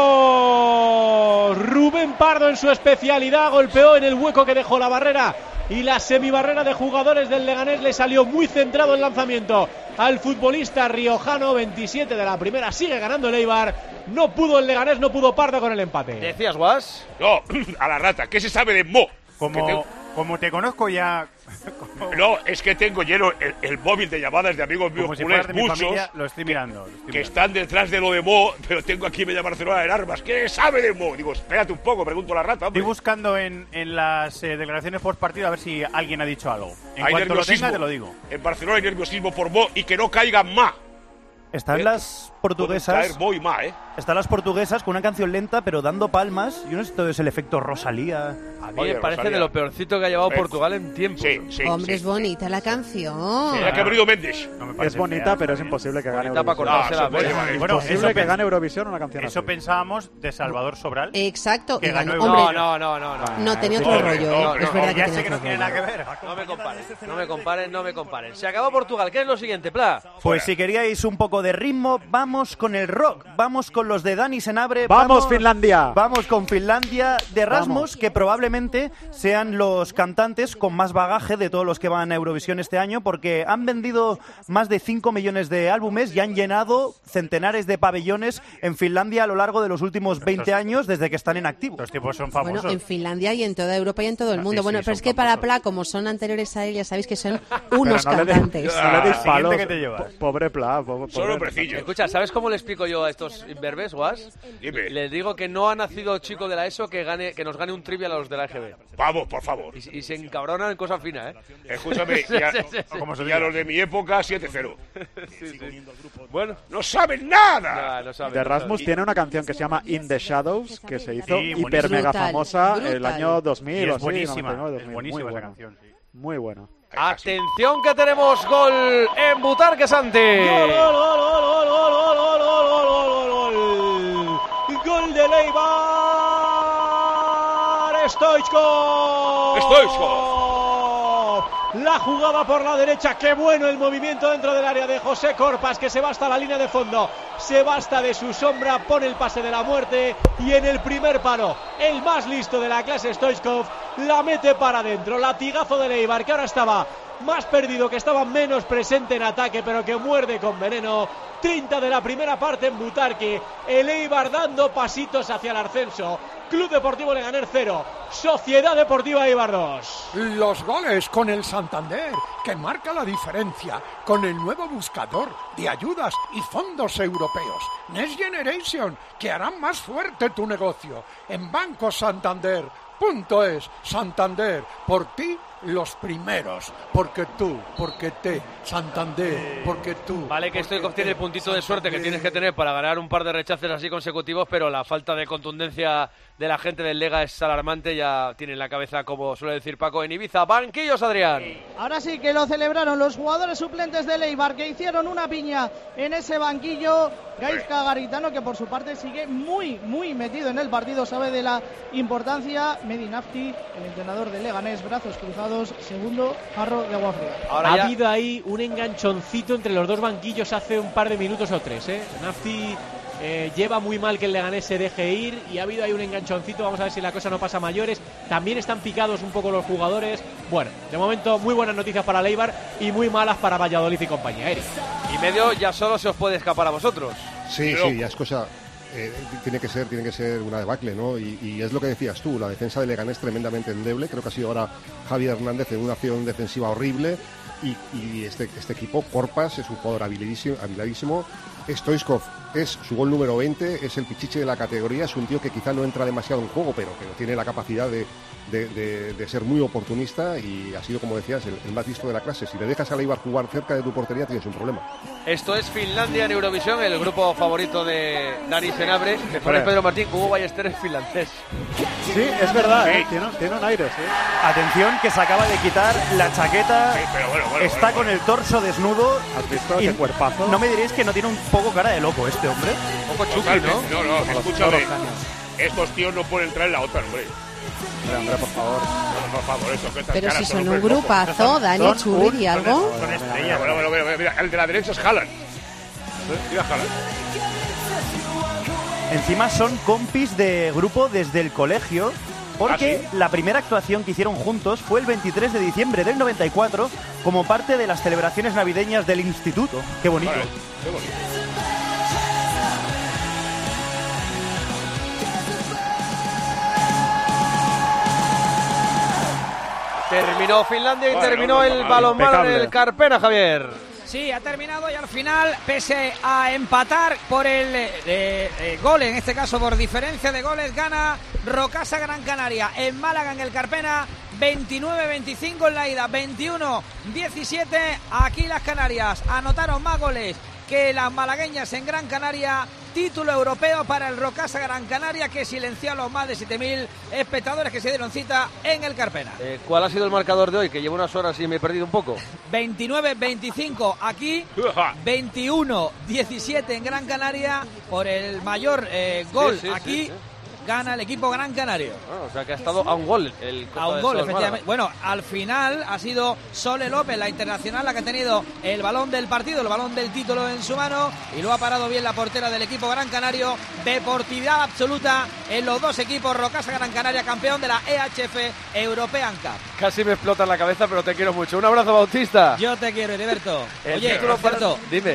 manos! Rubén Pardo en su especialidad golpeó en el hueco que dejó la barrera y la semibarrera de jugadores del Leganés le salió muy centrado el lanzamiento al futbolista riojano. 27 de la primera, sigue ganando el Eibar. No pudo el Leganés, no pudo Pardo con el empate. ¿Decías, Guas? No, a la rata, ¿qué se sabe de Mo? Como te conozco ya... No, es que tengo lleno el móvil de llamadas de amigos míos culés, muchos, familia, lo estoy mirando. que están detrás de lo de Mo, pero tengo aquí media Barcelona en armas. ¿Qué sabe de Mo? Digo, espérate un poco, pregunto a la rata, hombre. Estoy buscando en las declaraciones post partido a ver si alguien ha dicho algo. En Hay cuanto lo nerviosismo. tenga, te lo digo. En Barcelona hay nerviosismo por Mo y que no caigan más. Están las portuguesas. Pueden caer Mo y más, Están las portuguesas con una canción lenta, pero dando palmas. Yo no sé si todo es el efecto Rosalía. A mí me parece de lo peorcito que ha llevado Portugal en tiempo. Sí, Hombre, es bonita la canción. Mira que ha venido Méndez. Es bonita, pero es imposible que gane Eurovisión. Ah, Imposible que gane Eurovisión una canción Eso así. pensábamos de Salvador Sobral. Exacto. Que y ganó. ganó Hombre, No. No, tenía otro rollo. Es verdad que ya tenía sé que no otro tiene rollo. nada que ver. No me comparen. Se acabó Portugal. ¿Qué es lo siguiente, Pla? Pues si queríais un poco de ritmo, vamos con el rock. Vamos con los de Dani Senabre. ¡Vamos, Finlandia! Vamos con Finlandia de Rasmus, que probablemente sean los cantantes con más bagaje de todos los que van a Eurovisión este año, porque han vendido más de 5 millones de álbumes y han llenado centenares de pabellones en Finlandia a lo largo de los últimos 20 años desde que están en activo. Los tipos son famosos. Bueno, en Finlandia y en toda Europa y en todo el mundo. sí, Bueno, sí, pero son es que para famosos. Pla, como son anteriores a él, ya sabéis que son unos Pero no le cantantes. no le deis Siguiente palos. que te llevas. Pobre Pla. Solo precillo. Escucha, ¿sabes cómo le explico yo a estos imberbes, Guas? Dime. Les digo que no ha nacido chico de la ESO que nos gane un trivial a los de la EGB. Vamos, por favor. Y se encabronan en cosa fina, ¿eh? Escúchame, Sí, como sí. y a los de mi época, 7-0. Sí. Bueno, ¡No saben nada! no saben, De no Rasmus saben. tiene una canción que se llama In the Shadows, que se hizo Sí, hiper mega brutal, famosa brutal. el año 2000 Y o es así, buenísima. 99, Es 2000. buenísima Muy esa buena. canción. Sí. Muy buena. Atención que tenemos gol en Butarque, Santi. Gol de Eibar. Stoichkov. La jugada por la derecha, qué bueno el movimiento dentro del área de José Corpas, que se va hasta la línea de fondo, se va hasta de su sombra, pone el pase de la muerte y en el primer palo, el más listo de la clase Stoichkov, la mete para adentro. Latigazo de Eibar, que ahora estaba más perdido, que estaba menos presente en ataque, pero que muerde con veneno. 30 de la primera parte en Butarque, el Eibar dando pasitos hacia el ascenso. Club Deportivo Leganés 0, Sociedad Deportiva Eibar 2. Los goles con el Santander, que marca la diferencia con el nuevo buscador de ayudas y fondos europeos. Next Generation, que harán más fuerte tu negocio. En Banco Santander. .es, Santander, por ti los primeros, porque tú, porque te, Santander, porque tú. Vale que Stoichkov tiene el puntito de suerte que tienes que tener para ganar un par de rechaces así consecutivos, pero la falta de contundencia de la gente del Lega es alarmante. Ya tienen la cabeza, como suele decir Paco, en Ibiza. Banquillos, Adrián. Ahora sí que lo celebraron los jugadores suplentes del Eibar, que hicieron una piña en ese banquillo. Gaizka Garitano, que por su parte sigue muy metido en el partido, sabe de la importancia. Mehdi Nafti, el entrenador del Leganés, brazos cruzados, segundo jarro de agua fría. Ha habido ahí un enganchoncito entre los dos banquillos hace un par de minutos o tres, ¿eh? Nafti lleva muy mal que el Leganés se deje ir y ha habido ahí un enganchoncito. Vamos a ver si la cosa no pasa a mayores. También están picados un poco los jugadores. Bueno, de momento muy buenas noticias para el Eibar y muy malas para Valladolid y compañía. Eric. Y medio ya solo se os puede escapar a vosotros. Sí, Pero sí, ya es cosa. tiene que ser una debacle, ¿no? Y es lo que decías tú, la defensa de Leganés tremendamente endeble. Creo que ha sido ahora Javier Hernández en una acción defensiva horrible. Y este equipo, Korpas, es un jugador habilidísimo. Stoichkov es su gol número 20, es el pichiche de la categoría, es un tío que quizá no entra demasiado en juego, pero que tiene la capacidad de ser muy oportunista, y ha sido, como decías, el más listo de la clase. Si le dejas a Leibar jugar cerca de tu portería, tienes un problema. Esto es Finlandia en Eurovisión, el grupo favorito de Dani Senabre. Me pone Pedro Martín, Hugo Ballester es finlandés. Sí, es verdad, tiene un aire, sí. Atención, que se acaba de quitar la chaqueta, bueno, está con el torso desnudo. ¿Has visto ese cuerpazo? No me diréis que no tiene un poco cara de loco este hombre. Un poco chuki, ¿no? No, escúchame. Estos tíos no pueden entrar en la otra, hombre. Hombre, por favor. Por favor, eso, que pero si son un grupazo, Dani, Chubiri, algo. Son estrellas. Bueno, mira, el de la derecha es Haaland. Mira Haaland. Encima son compis de grupo desde el colegio, porque la primera actuación que hicieron juntos fue el 23 de diciembre del 94 como parte de las celebraciones navideñas del instituto. Qué bonito. Vale, qué bonito. Terminó Finlandia y terminó el balonmano en el Carpena, Javier. Sí, ha terminado y al final, pese a empatar por el gol, en este caso por diferencia de goles, gana Rocasa Gran Canaria en Málaga en el Carpena, 29-25 en la ida, 21-17 aquí las Canarias. Anotaron más goles que las malagueñas en Gran Canaria. Título europeo para el Rocasa Gran Canaria, que silenció a los más de 7.000 espectadores que se dieron cita en el Carpena. ¿Cuál ha sido el marcador de hoy? Que llevo unas horas y me he perdido un poco. 29-25 aquí, 21-17 en Gran Canaria. Por el mayor gol aquí. Gana el equipo Gran Canario. O sea que ha estado a un gol. A un gol, efectivamente. Bueno, al final ha sido Sole López, la internacional, la que ha tenido el balón del partido, el balón del título en su mano, y lo ha parado bien la portera del equipo Gran Canario. Deportividad absoluta en los dos equipos. Rocasa Gran Canaria, campeón de la EHF European Cup. Casi me explota la cabeza, pero te quiero mucho. Un abrazo, Bautista. Yo te quiero, Heriberto. Oye, Roberto, dime.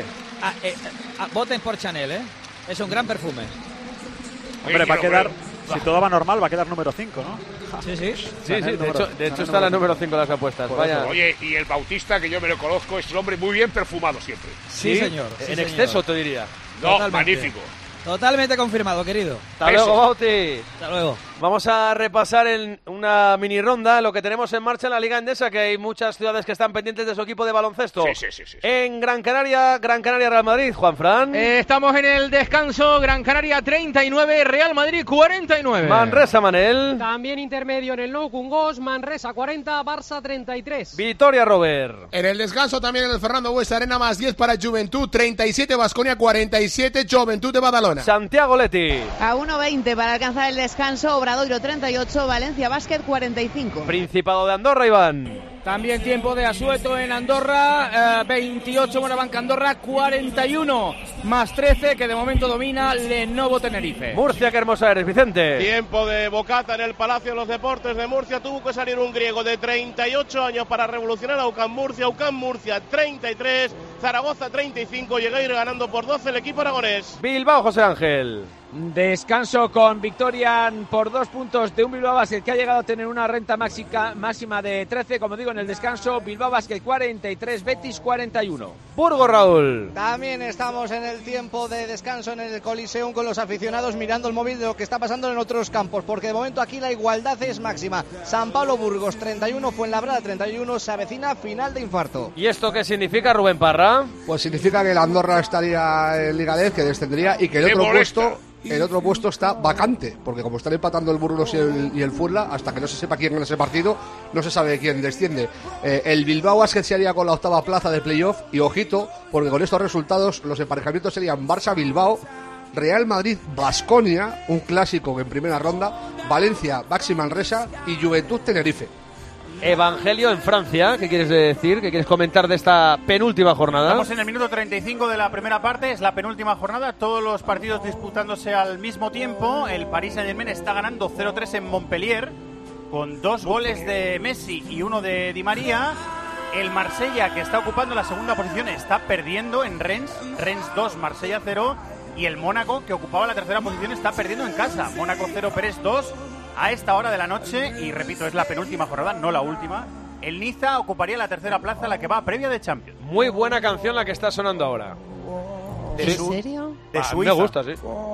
Voten por Chanel, ¿eh? Es un gran perfume. Hombre, va a quedar, si todo va normal, va a quedar número 5, ¿no? Sí. De hecho está la número 5 de las apuestas. Vaya. Oye, y el Bautista, que yo me lo conozco, es un hombre muy bien perfumado siempre. Sí, señor. En exceso, te diría. No, totalmente. Magnífico. Totalmente confirmado, querido. Hasta luego, Bauti. Hasta luego. Vamos a repasar en una mini ronda lo que tenemos en marcha en la Liga Endesa, que hay muchas ciudades que están pendientes de su equipo de baloncesto. Sí. En Gran Canaria Real Madrid, Juanfran. Estamos en el descanso. Gran Canaria 39, Real Madrid 49. Manresa, Manel. También intermedio en el Nou Cungós, Manresa 40, Barça 33. Vitoria, Robert. En el descanso también en el Fernando Buesa Arena, más 10 para Juventud, 37 Baskonia, 47 Juventud de Badalona. Santiago Leti. A 1:20 para alcanzar el descanso, Obradoiro 38, Valencia Basket 45. Principado de Andorra, Iván. También tiempo de asueto en Andorra, 28 Morabanca Andorra, 41 más 13, que de momento domina Lenovo Tenerife. Murcia, qué hermosa eres, Vicente. Tiempo de bocata en el Palacio de los Deportes de Murcia. Tuvo que salir un griego de 38 años para revolucionar a UCAM Murcia 33, Zaragoza 35, llega a ir ganando por 12 el equipo aragonés. Bilbao, José Ángel. Descanso con victoria por 2 puntos de un Bilbao Basket que ha llegado a tener una renta máxima de 13, como digo, en el descanso. Bilbao Basket 43, Betis 41. Burgos, Raúl. También estamos en el tiempo de descanso en el Coliseum con los aficionados mirando el móvil de lo que está pasando en otros campos, porque de momento aquí la igualdad es máxima. San Pablo Burgos 31, Fuenlabrada 31, se avecina final de infarto. ¿Y esto qué significa, Rubén Parra? Pues significa que el Andorra estaría en Liga 10, que descendería, y que el otro puesto está vacante, porque como están empatando el Burgos y el Fuenla, hasta que no se sepa quién gana ese partido, no se sabe quién desciende. El Bilbao Basket se haría con la 8ª plaza de playoff, y ojito, porque con estos resultados los emparejamientos serían Barça-Bilbao, Real Madrid-Baskonia, un clásico en primera ronda, Valencia-Baxi Manresa y Juventud-Tenerife. Evangelio en Francia, ¿qué quieres decir? ¿Qué quieres comentar de esta penúltima jornada? Estamos en el minuto 35 de la primera parte, es la penúltima jornada, todos los partidos disputándose al mismo tiempo. El Paris Saint-Germain está ganando 0-3 en Montpellier, con 2 goles de Messi y 1 de Di María. El Marsella, que está ocupando la segunda posición, está perdiendo en Rennes 2, Marsella 0. Y el Mónaco, que ocupaba la tercera posición, está perdiendo en casa. Mónaco 0, Pérez 2 a esta hora de la noche. Y repito, es la penúltima jornada, no la última. El Niza ocuparía la tercera plaza, la que va previa de Champions. Muy buena canción la que está sonando ahora. ¿En serio? De Suiza. Me gusta, sí.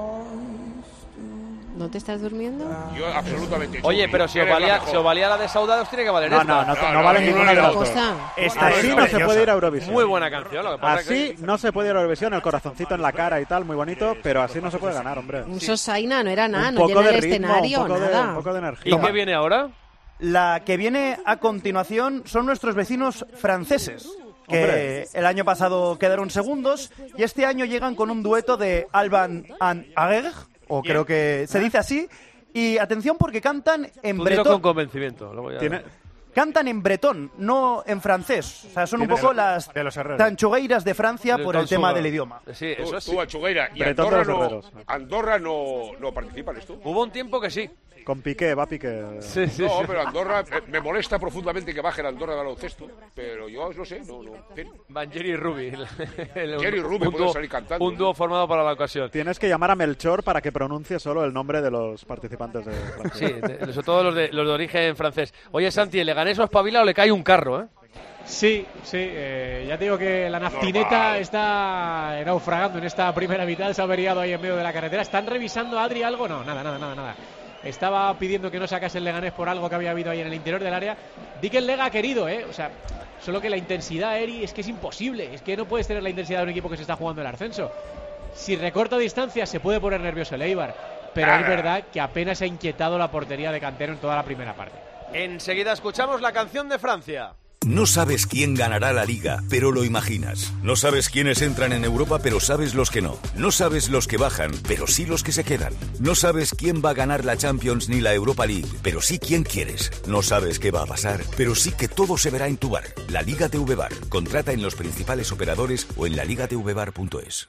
¿No te estás durmiendo? Yo absolutamente. Oye, pero si os valía la de Saudade, os tiene que valer esta. No vale ninguna de las dos. Así no se puede ir a Eurovisión. Muy buena canción. Lo que pasa así es que... no se puede ir a Eurovisión, el corazoncito en la cara y tal, muy bonito, pero así no se puede ganar, hombre. Un Sosaina no era nada, Un no poco llena de el ritmo, escenario, un nada. poco de energía. ¿Y qué viene ahora? La que viene a continuación son nuestros vecinos franceses, que Hombre. el año pasado quedaron segundos y este año llegan con un dueto de Alban and Aguer, o creo que se dice así. Y atención porque cantan en Tú dilo bretón. con convencimiento. Luego ya... Cantan en bretón, no en francés. O sea, son un Tienes poco de las los herreros. tanchugueiras de Francia por el tema del idioma. Sí, eso sí. Tú, Achugueira, y Bretón de Andorra los no, Andorra no participa en esto. Hubo un tiempo que sí. Con Piqué, va Piqué. Sí, sí, No, sí. pero Andorra, me molesta profundamente que baje el Andorra de baloncesto, pero yo no sé, no. Van Jerry y Ruby. Jerry y Ruby pueden salir cantando. Un dúo formado para la ocasión. Tienes que llamar a Melchor para que pronuncie solo el nombre de los participantes de Francia. Sí, sobre todo los de origen francés. Oye, Santi, ¿el Leganés o espabila o le cae un carro, eh? Sí, ya te digo que la naftineta está naufragando en esta primera mitad, se ha averiado ahí en medio de la carretera. ¿Están revisando, Adri, algo? No, nada. Estaba pidiendo que no sacase el Leganés por algo que había habido ahí en el interior del área. Di que el Lega ha querido, o sea, solo que la intensidad, Eri, es que es imposible. Es que no puedes tener la intensidad de un equipo que se está jugando el ascenso. Si recorta distancia se puede poner nervioso el Eibar, pero es verdad que apenas ha inquietado la portería de Cantero en toda la primera parte. Enseguida escuchamos la canción de Francia. No sabes quién ganará la Liga, pero lo imaginas. No sabes quiénes entran en Europa, pero sabes los que no. No sabes los que bajan, pero sí los que se quedan. No sabes quién va a ganar la Champions ni la Europa League, pero sí quién quieres. No sabes qué va a pasar, pero sí que todo se verá en tu bar. La Liga TV Bar. Contrata en los principales operadores o en laligatvbar.es.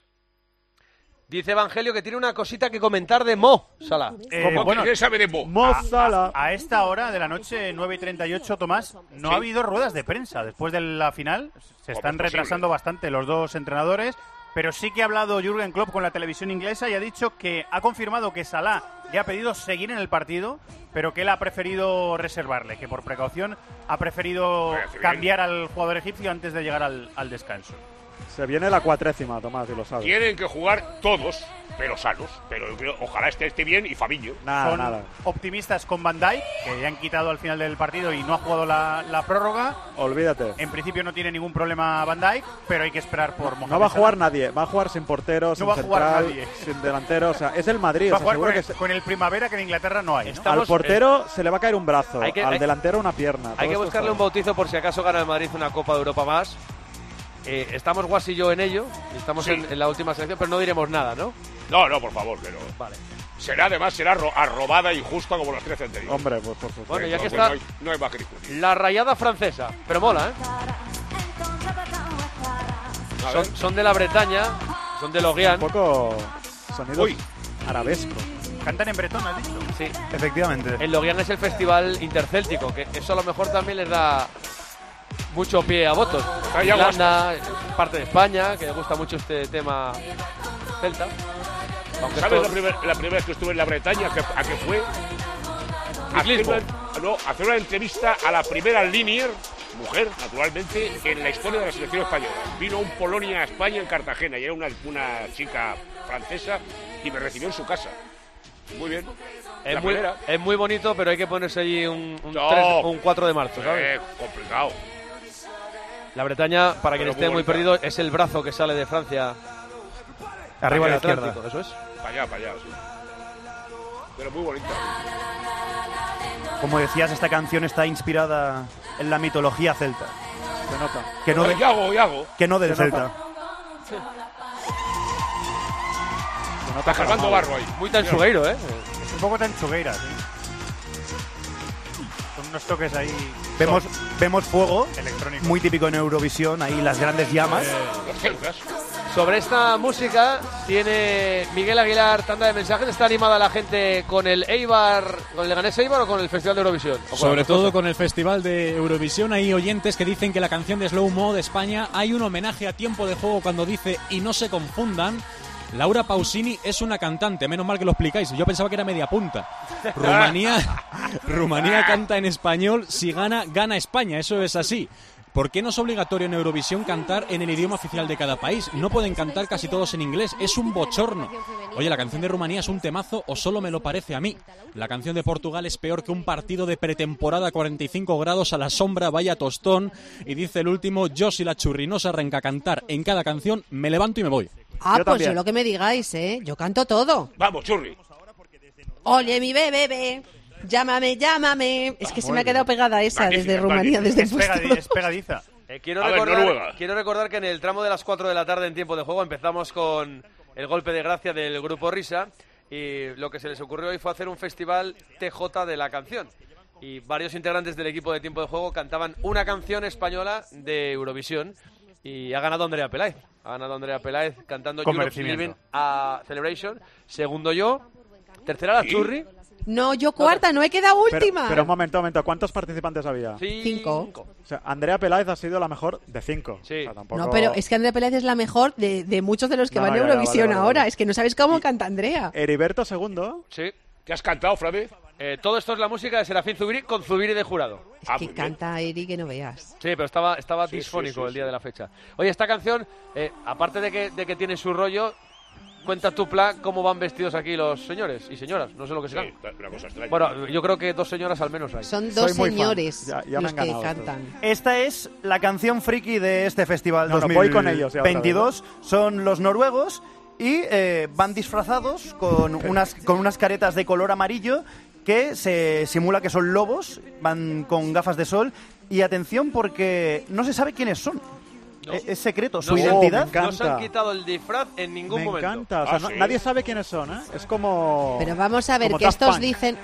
Dice Evangelio que tiene una cosita que comentar de Mo Salah. Bueno, ¿qué sabe de Mo? A esta hora de la noche, 9:38, Tomás, no ha habido ruedas de prensa después de la final. Se están retrasando bastante los dos entrenadores, pero sí que ha hablado Jürgen Klopp con la televisión inglesa y ha dicho que ha confirmado que Salah le ha pedido seguir en el partido, pero que él ha preferido reservarle, que por precaución ha preferido cambiar al jugador egipcio antes de llegar al descanso. Se viene la 40ª, Tomás, y lo sabes. Tienen que jugar todos, pero sanos. Pero yo creo, ojalá esté bien y Fabinho. Son optimistas con Van Dijk, que le han quitado al final del partido y no ha jugado la prórroga. Olvídate. En principio no tiene ningún problema Van Dijk, pero hay que esperar por Mohamed. No va a jugar nadie, va a jugar sin portero, sin central, sin delantero, o sea, es el Madrid. Va a o sea, jugar seguro con el Primavera que en Inglaterra no hay, ¿no? Al portero se le va a caer un brazo, al delantero una pierna. Hay que buscarle un bautizo por si acaso gana el Madrid una Copa de Europa más. Estamos Guas y yo en ello, estamos en la última selección, pero no diremos nada, ¿no? No, por favor, pero... Vale. Será arrobada y justa como las 13 anteriores. Hombre, pues por supuesto. Bueno, ya que está no hay más que discutir. La rayada francesa, pero mola, Son de la Bretaña, son de Lorient. Un poco sonidos arabesco. Cantan en bretón, ¿has dicho? Sí. Efectivamente. El Lorient es el festival intercéltico, que eso a lo mejor también les da mucho pie a votos. Irlanda, parte de España, que le gusta mucho este tema celta. Aunque ¿Sabes la primera vez que estuve en la Bretaña? ¿A qué fue? Hacer una entrevista a la primera linier, mujer, naturalmente, en la historia de la selección española. Vino un Polonia a España en Cartagena y era una chica francesa y me recibió en su casa. Muy bien. Es muy bonito, pero hay que ponerse allí un 4 de marzo, ¿sabes? Complicado. La Bretaña, para quien esté muy perdido, es el brazo que sale de Francia. Arriba a la izquierda. Eso es. Para allá, sí. Pero muy bonita. Como decías, esta canción está inspirada en la mitología celta. Se nota. Yago. Que no del Celta. Sí. Está cargando barro ahí. Muy tanchugueiro, Es un poco tanchugueira, sí. Con unos toques ahí... Vemos fuego, electrónico. muy típico en Eurovisión, ahí las grandes llamas. Sobre esta música tiene Miguel Aguilar tanda de mensajes. ¿Está animada la gente con el Eibar, con el Leganés Eibar o con el Festival de Eurovisión? Sobre todo con el Festival de Eurovisión. Hay oyentes que dicen que la canción de Slow Mo de España hay un homenaje a Tiempo de Juego cuando dice "y no se confundan". Laura Pausini es una cantante, menos mal que lo explicáis, yo pensaba que era media punta. Rumanía canta en español, si gana, gana España, eso es así. ¿Por qué no es obligatorio en Eurovisión cantar en el idioma oficial de cada país? No pueden cantar casi todos en inglés, es un bochorno. Oye, ¿la canción de Rumanía es un temazo o solo me lo parece a mí? La canción de Portugal es peor que un partido de pretemporada a 45 grados a la sombra, vaya tostón. Y dice el último, yo si la churrinosa arranca a cantar en cada canción, me levanto y me voy. Pues yo lo que me digáis, yo canto todo. Vamos, churri. Oye, mi bebé. Llámame, llámame. Es que se me ha quedado pegada esa desde Rumanía, desde el puesto. Es pegadiza. Quiero recordar que en el tramo de las 4 de la tarde en tiempo de juego empezamos con el golpe de gracia del grupo Risa y lo que se les ocurrió hoy fue hacer un festival TJ de la canción. Y varios integrantes del equipo de tiempo de juego cantaban una canción española de Eurovisión y ha ganado Andrea Peláez. Cantando Europe's Living a Celebration. Segundo yo. Tercera la Churri. No, yo cuarta, no he quedado última. Pero un momento, ¿cuántos participantes había? 5. O sea, Andrea Peláez ha sido la mejor de 5. Sí. O sea, tampoco... No, pero es que Andrea Peláez es la mejor de muchos de los que van a Eurovisión ahora. Es que no sabéis cómo canta Andrea. Heriberto segundo. Sí. ¿Qué has cantado, Flavi? Todo esto es la música de Serafín Zubiri con Zubiri de jurado. Es que canta Eri que no veas. Sí, pero estaba disfónico el día de la fecha. Oye, esta canción, aparte de que tiene su rollo, cuenta tu plan cómo van vestidos aquí los señores y señoras, no sé lo que será. Una cosa extraña. Bueno, yo creo que 2 señoras al menos hay. Son 2 señores los que cantan. Esta es la canción friki de este festival voy con ellos, 2022. Son los noruegos y van disfrazados con unas caretas de color amarillo que se simula que son lobos, van con gafas de sol y atención porque no se sabe quiénes son. No. Es secreto, su identidad. No se han quitado el disfraz en ningún momento. Me encanta, o sea, nadie sabe quiénes son, ¿eh? Es como... Pero vamos a ver, que estos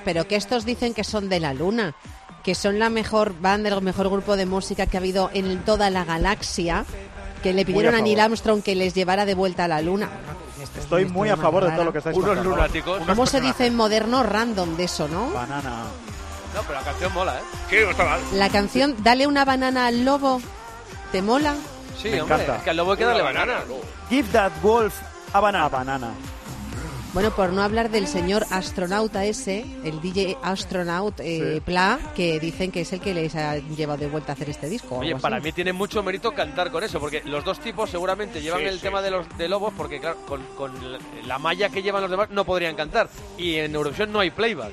dicen que son de la luna, que son la mejor banda, el mejor grupo de música que ha habido en toda la galaxia, que le pidieron a Neil Armstrong que les llevara de vuelta a la luna. Estoy muy a favor de todo lo que estáis contando. Unos lunáticos. ¿Cómo se dice en moderno? Random de eso, ¿no? Banana. No, pero la canción mola, ¿eh? Sí, no está mal. La canción, dale una banana al lobo, ¿te mola? Sí, hombre, es que al lobo hay que darle banana. Give that wolf a banana. Bueno, por no hablar del señor astronauta ese, el DJ Astronaut Pla, que dicen que es el que les ha llevado de vuelta a hacer este disco. Oye, para mí tiene mucho mérito cantar con eso, porque los dos tipos seguramente llevan el tema de los de lobos, porque claro, con la malla que llevan los demás no podrían cantar. Y en Eurovisión no hay playback.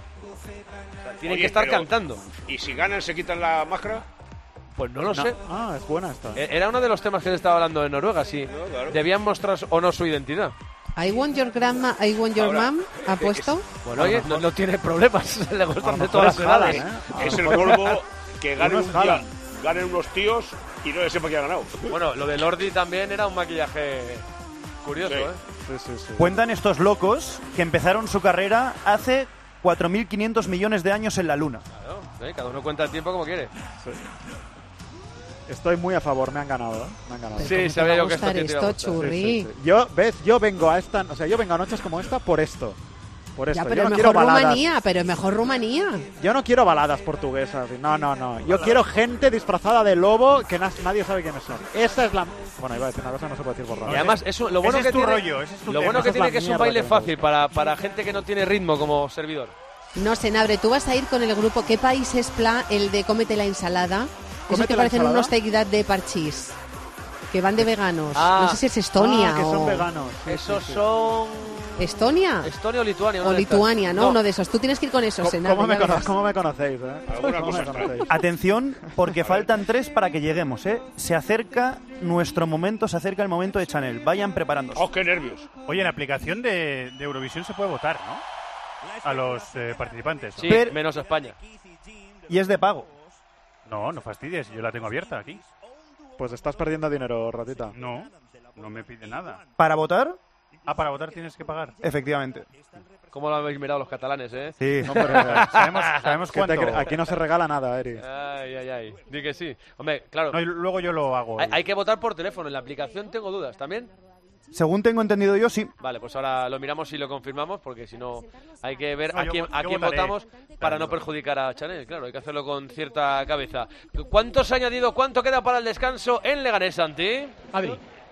O sea, tienen que estar cantando. ¿Y si ganan se quitan la máscara? Pues no lo sé. Ah, es buena esta. Era uno de los temas que se estaba hablando en Noruega, si debían mostrar o no su identidad. I want your grandma, I want your mom, ¿ha puesto? Bueno, oye, no tiene problemas, le gustan de todas las edades. Es el colmo que ganen unos tíos y no les sepa quién ha ganado. Bueno, lo de Lordi también era un maquillaje curioso, Sí. Cuentan estos locos que empezaron su carrera hace 4.500 millones de años en la Luna. Claro, cada uno cuenta el tiempo como quiere. Sí. Estoy muy a favor, me han ganado. Sí, sabía yo que esto Churri. Sí. Yo vengo a noches como esta por esto. Ya, pero yo no quiero baladas. Mejor Rumanía. Yo no quiero baladas portuguesas. No. Yo quiero gente disfrazada de lobo que nadie sabe quiénes son. Esa es la... Bueno, iba a decir una cosa, no se puede decir por radio. Y además, lo bueno que tiene que es un baile fácil para gente que no tiene ritmo como servidor. No, Senabre, tú vas a ir con el grupo. ¿Qué país es el de Cómete la ensalada? Esos que parecen unos take de parchís, que van de veganos. No sé si es Estonia que son veganos. Esos son... ¿Estonia? Estonia o Lituania. O Lituania, ¿no? Uno de esos. Tú tienes que ir con esos, ¿Cómo me conocéis? Atención, porque faltan 3 para que lleguemos, ¿eh? Se acerca nuestro momento, se acerca el momento de Chanel. Vayan preparándose. ¡Oh, qué nervios! Oye, en la aplicación de Eurovisión se puede votar, ¿no? A los participantes. ¿No? Sí, menos a España. Y es de pago. No fastidies, yo la tengo abierta aquí. Pues estás perdiendo dinero, ratita. No me pide nada. ¿Para votar? Para votar tienes que pagar. Efectivamente. ¿Cómo lo habéis mirado los catalanes, Sí. No, pero sabemos cuánto. Aquí no se regala nada, Eri. Ay. Di que sí. Hombre, claro. No, luego yo lo hago. Hay que votar por teléfono. En la aplicación tengo dudas. ¿También? Según tengo entendido yo, sí. Vale, pues ahora lo miramos y lo confirmamos, porque si no hay que ver a quién votamos para no perjudicar a Chanel. Claro, hay que hacerlo con cierta cabeza. ¿Cuánto se ha añadido? ¿Cuánto queda para el descanso en Leganés, Santi? Adri.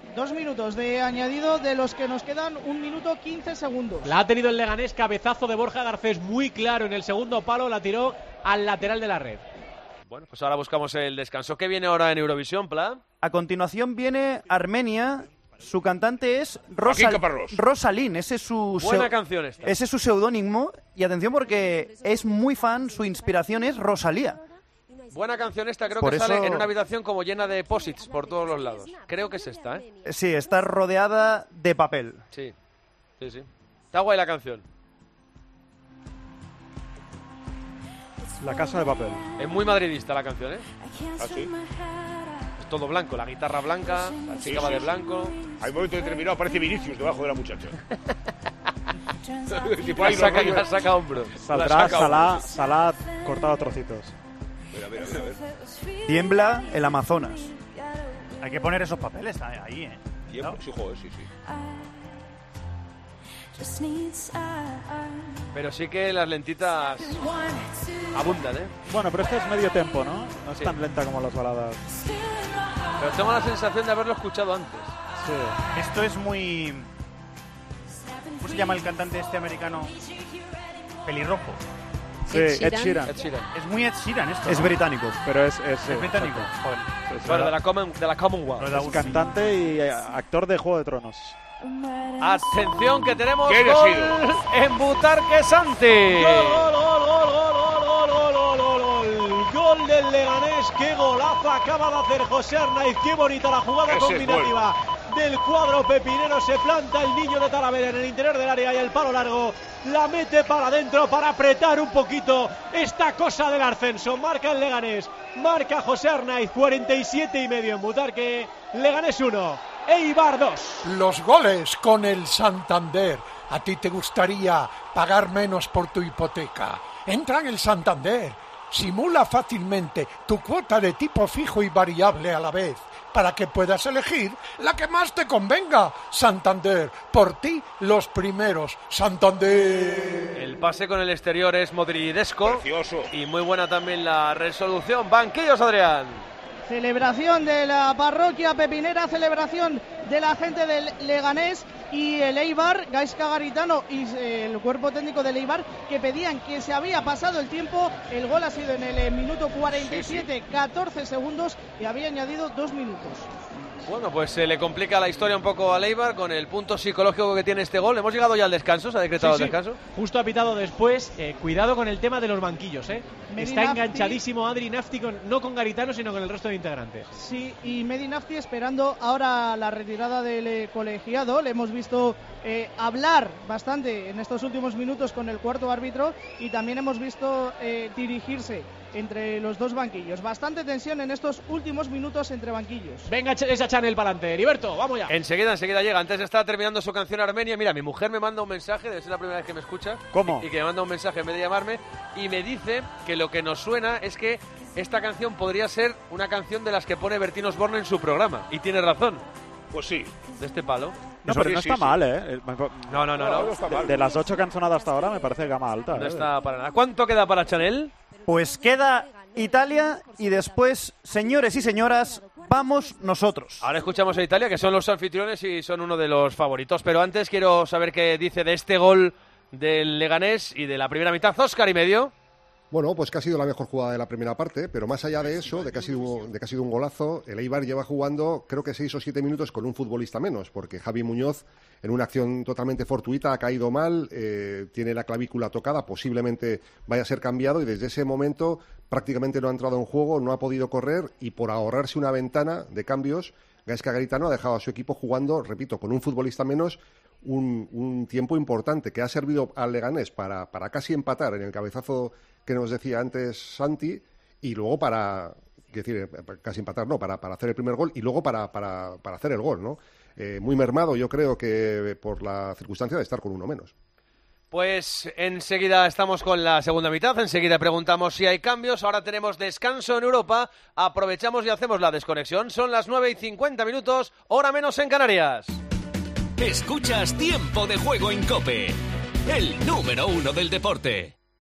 2 minutos de añadido de los que nos quedan 1 minuto 15 segundos. La ha tenido el Leganés, cabezazo de Borja Garcés muy claro en el segundo palo, la tiró al lateral de la red. Bueno, pues ahora buscamos el descanso. ¿Qué viene ahora en Eurovisión, Pla? A continuación viene Armenia. Su cantante es Rosalín. Ese es su Buena canción esta. Ese es su seudónimo. Y atención porque es muy fan, su inspiración es Rosalía. Buena canción esta, creo Por que sale eso- en una habitación como llena de posits por todos los lados. Creo que es esta, ¿eh? Sí, está rodeada de papel. Sí, sí, sí. Está guay la canción. La Casa de Papel. Es muy madridista la canción, ¿eh? ¿Ah, sí? Es todo blanco, la guitarra blanca, la chica va de blanco. Hay un momento determinado, aparece Vinicius debajo de la muchacha. Tipo, La ahí, saca, los rollos. la saca hombros. Saldrá La saca hombros. Salah cortado a trocitos. A ver. Tiembla el Amazonas. Hay que poner esos papeles ahí, ¿eh? Tiempo, sí, joder, sí. Pero sí que las lentitas abundan, ¿eh? Bueno, pero este es medio tempo, ¿no? No es Sí. tan lenta como las baladas. Pero tengo la sensación de haberlo escuchado antes. Sí. Esto es muy... ¿Cómo se llama el cantante este americano? Pelirrojo. Sí, Ed Sheeran. Ed Sheeran. Es muy Ed Sheeran esto, Es ¿no? británico. Pero es británico. exacto. Joder. Sí, sí. Bueno, de la Commonwealth. Es cantante y actor de Juego de Tronos. Atención que tenemos ¿Quién ha gol sido? en Butarque Santi. Gol del Leganés, qué golazo acaba de hacer José Arnaiz, qué bonita la jugada Ese es combinativa del cuadro pepinero. Se planta el niño de Talavera en el interior del área y el palo largo la mete para adentro para apretar un poquito esta cosa del ascenso. Marca el Leganés, marca José Arnaiz, 47,5 en Butarque. Leganés 1, Eibar 2. Los goles con el Santander. ¿A ti te gustaría pagar menos por tu hipoteca? Entra en el Santander. Simula fácilmente tu cuota de tipo fijo y variable a la vez, para que puedas elegir la que más te convenga. Santander, por ti los primeros. Santander. El pase con el exterior es modridesco. Precioso. Y muy buena también la resolución. Banquillos, Adrián. Celebración de la parroquia pepinera, celebración de la gente del Leganés y el Eibar, Gaizka Garitano y el cuerpo técnico del Eibar, que pedían que se había pasado el tiempo. El gol ha sido en el minuto 47, 14 segundos y había añadido 2 minutos. Bueno, pues se le complica la historia un poco al Eibar con el punto psicológico que tiene este gol. Hemos llegado ya al descanso, se ha decretado Sí, el sí. descanso. Justo ha pitado después. Cuidado con el tema de los banquillos, ¿eh? Medi Está Nafti. enganchadísimo Adri Nafti, no con Garitano, sino con el resto de integrantes. Sí, y Medi Nafti esperando ahora la retirada del colegiado. Le hemos visto hablar bastante en estos últimos minutos con el cuarto árbitro y también hemos visto dirigirse entre los dos banquillos. Bastante tensión en estos últimos minutos entre banquillos. Venga esa Chanel para adelante. Heriberto, vamos ya. Enseguida llega. Antes está terminando su canción Armenia. Mira, mi mujer me manda un mensaje, debe ser la primera vez que me escucha. ¿Cómo? Y que me manda un mensaje en vez de llamarme. Y me dice que lo que nos suena es que esta canción podría ser una canción de las que pone Bertín Osborne en su programa. Y tiene razón. Pues sí. De este palo. No, pero sí, no sí, está sí. mal, ¿eh? No. está mal. De las 8 que han sonado hasta ahora me parece gama alta. No está para nada. ¿Cuánto queda para Chanel? Pues queda Italia y después, señores y señoras, vamos nosotros. Ahora escuchamos a Italia, que son los anfitriones y son uno de los favoritos. Pero antes quiero saber qué dice de este gol del Leganés y de la primera mitad. Óscar y medio. Bueno, pues que ha sido la mejor jugada de la primera parte, pero más allá de eso, de que ha sido un golazo, el Eibar lleva jugando creo que 6 o 7 minutos con un futbolista menos, porque Javi Muñoz, en una acción totalmente fortuita, ha caído mal, tiene la clavícula tocada, posiblemente vaya a ser cambiado y desde ese momento prácticamente no ha entrado en juego, no ha podido correr y por ahorrarse una ventana de cambios, Gaizka Garitano ha dejado a su equipo jugando, repito, con un futbolista menos, un tiempo importante que ha servido al Leganés para casi empatar en el cabezazo que nos decía antes Santi y luego casi empatar, no, para hacer el primer gol y luego para hacer el gol, ¿no? Muy mermado, yo creo que por la circunstancia de estar con uno menos. Pues enseguida estamos con la segunda mitad, enseguida preguntamos si hay cambios, ahora tenemos descanso en Europa, aprovechamos y hacemos la desconexión, son las 9:50, hora menos en Canarias. Escuchas Tiempo de Juego en COPE, el número 1 del deporte.